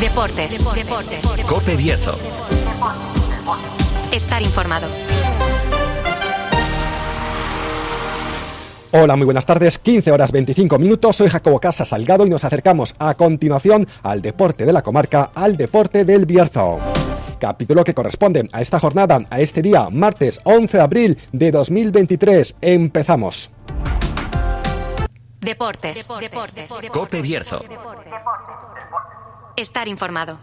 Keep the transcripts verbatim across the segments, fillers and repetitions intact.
Deportes. Deportes. COPE Bierzo. Estar informado. Hola, muy buenas tardes, quince horas veinticinco minutos, soy Jacobo Casa Salgado y nos acercamos a continuación al deporte de la comarca, al deporte del Bierzo. Capítulo que corresponde a esta jornada, a este día, martes once de abril de dos mil veintitrés. Empezamos. Deportes. Deportes. COPE Bierzo. Estar informado.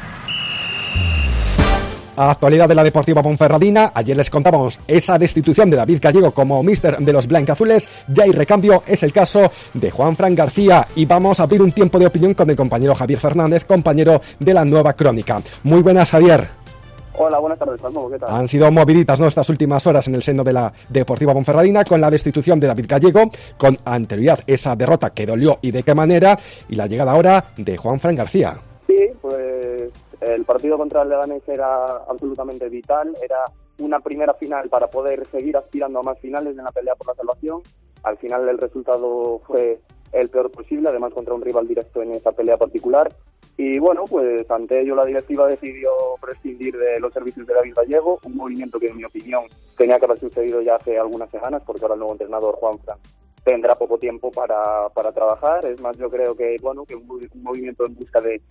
Actualidad de la Deportiva Ponferradina. Ayer les contábamos esa destitución de David Gallego como míster de los blancazules. Ya hay recambio, es el caso de Juanfran García. Y vamos a abrir un tiempo de opinión con el compañero Javier Fernández, compañero de la Nueva Crónica. Muy buenas, Javier. Hola, buenas tardes, Palmo, ¿qué tal? Han sido moviditas, ¿no?, estas últimas horas en el seno de la Deportiva Ponferradina con la destitución de David Gallego, con anterioridad esa derrota que dolió y de qué manera, y la llegada ahora de Juanfran García. Sí, pues el partido contra el Leganés era absolutamente vital, era una primera final para poder seguir aspirando a más finales en la pelea por la salvación. Al final el resultado fue el peor posible, además contra un rival directo en esa pelea particular. Y bueno, pues ante ello la directiva decidió prescindir de los servicios de David Gallego, un movimiento que en mi opinión tenía que haber sucedido ya hace algunas semanas, porque ahora el nuevo entrenador Juanfran tendrá poco tiempo para, para trabajar. Es más, yo creo que bueno que un, un movimiento en busca de,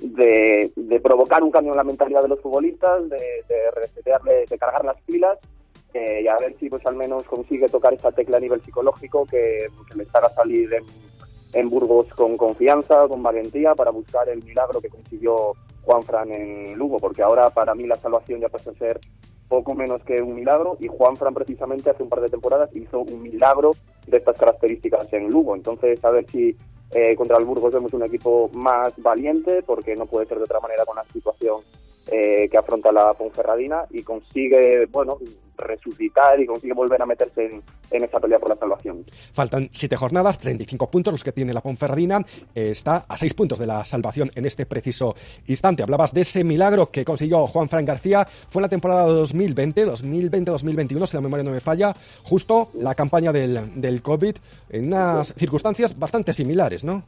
de, de provocar un cambio en la mentalidad de los futbolistas, de, de resetearle, de cargar las pilas, eh, y a ver si pues al menos consigue tocar esa tecla a nivel psicológico que, que les haga salir en, en Burgos con confianza, con valentía, para buscar el milagro que consiguió Juanfran en Lugo, porque ahora para mí la salvación ya pasa a ser poco menos que un milagro, y Juanfran precisamente hace un par de temporadas hizo un milagro de estas características en Lugo. Entonces a ver si eh, contra el Burgos vemos un equipo más valiente, porque no puede ser de otra manera con la situación eh, que afronta la Ponferradina, y consigue bueno resucitar y consigue volver a meterse en, en esa pelea por la salvación. Faltan siete jornadas, treinta y cinco puntos los que tiene la Ponferradina, eh, está a seis puntos de la salvación en este preciso instante. Hablabas de ese milagro que consiguió Juanfran García, fue en la temporada dos mil veinte, dos mil veintiuno, si la memoria no me falla, justo la campaña del, del COVID, en unas circunstancias bastante similares, ¿no?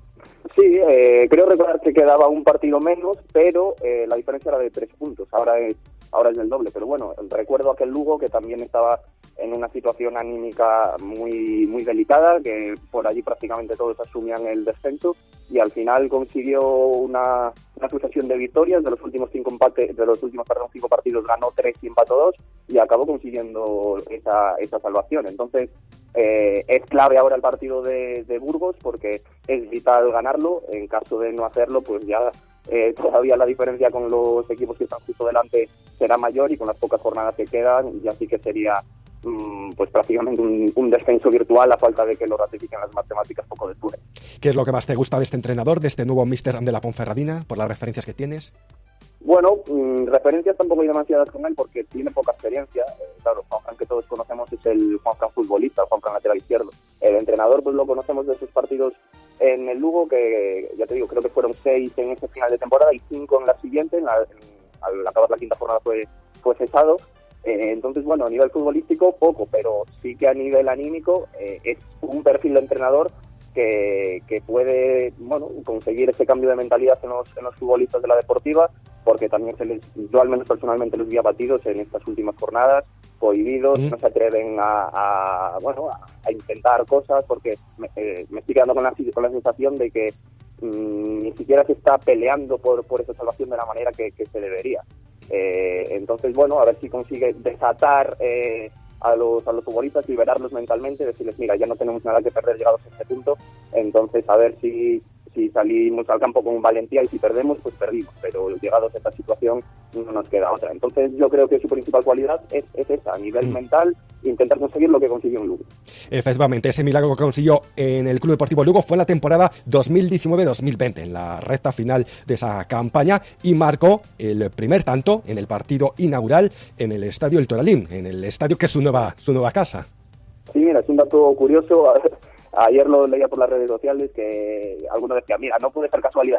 Sí, eh, creo recordar que quedaba un partido menos, pero eh, la diferencia era de tres puntos, ahora es ahora es del doble. Pero bueno, recuerdo aquel Lugo que también estaba en una situación anímica muy muy delicada, que por allí prácticamente todos asumían el descenso, y al final consiguió una, una sucesión de victorias. De los últimos cinco empates, de los últimos perdón, cinco partidos ganó tres y empató dos, y acabó consiguiendo esa, esa salvación. Entonces eh, es clave ahora el partido de, de Burgos, porque es vital ganarlo. En caso de no hacerlo, pues ya eh, todavía la diferencia con los equipos que están justo delante será mayor, y con las pocas jornadas que quedan ya sí que sería mmm, pues prácticamente un, un descenso virtual, a falta de que lo ratifiquen las matemáticas poco después. ¿Qué es lo que más te gusta de este entrenador, de este nuevo míster de la Ponferradina, por las referencias que tienes? Bueno, mmm, referencias tampoco hay demasiadas con él, porque tiene poca experiencia. Eh, claro, Juanfran que todos conocemos es el Juanfran futbolista, el Juanfran lateral izquierdo. El entrenador pues lo conocemos de sus partidos en el Lugo, que ya te digo, creo que fueron seis en ese final de temporada y cinco en la siguiente. En la, en, al acabar la quinta jornada fue, fue cesado. Eh, entonces, bueno, a nivel futbolístico poco, pero sí que a nivel anímico eh, es un perfil de entrenador que, que puede bueno conseguir ese cambio de mentalidad en los, en los futbolistas de la Deportiva, porque también se les, yo al menos personalmente los vi abatidos en estas últimas jornadas, cohibidos, mm. no se atreven a, a bueno a, a intentar cosas, porque me, eh, me estoy quedando con la, con la sensación de que mmm, ni siquiera se está peleando por, por esa salvación de la manera que, que se debería. Eh, entonces, bueno, a ver si consigue desatar eh, a los a los futbolistas, liberarlos mentalmente, decirles, mira, ya no tenemos nada que perder llegados a este punto. Entonces, a ver si si salimos al campo con valentía, y si perdemos, pues perdimos, pero llegados a esta situación no nos queda otra. Entonces yo creo que su principal cualidad es, es esa, a nivel mm. mental, intentar conseguir lo que consiguió en Lugo. Efectivamente, ese milagro que consiguió en el Club Deportivo Lugo fue en la temporada dos mil diecinueve dos mil veinte, en la recta final de esa campaña, y marcó el primer tanto en el partido inaugural en el Estadio El Toralín, en el estadio que es su nueva, su nueva casa. Sí, mira, es un dato curioso. Ayer lo leía por las redes sociales, que alguno decía, mira, no puede ser casualidad.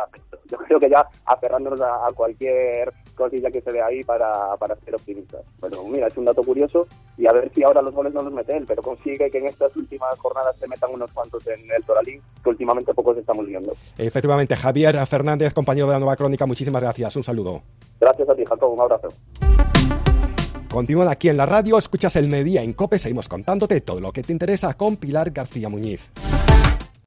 yo creo que ya aferrándonos a, a cualquier cosilla que se ve ahí para, para ser optimistas. Bueno, mira, es un dato curioso y a ver si ahora los goles no los mete él, pero consigue que en estas últimas jornadas se metan unos cuantos en el Toralín, que últimamente pocos estamos viendo. Efectivamente, Javier Fernández, compañero de la Nueva Crónica, muchísimas gracias, un saludo. Gracias a ti, Jacob, un abrazo. Continúan aquí en la radio, escuchas el Mediodía en COPE, seguimos contándote todo lo que te interesa con Pilar García Muñiz.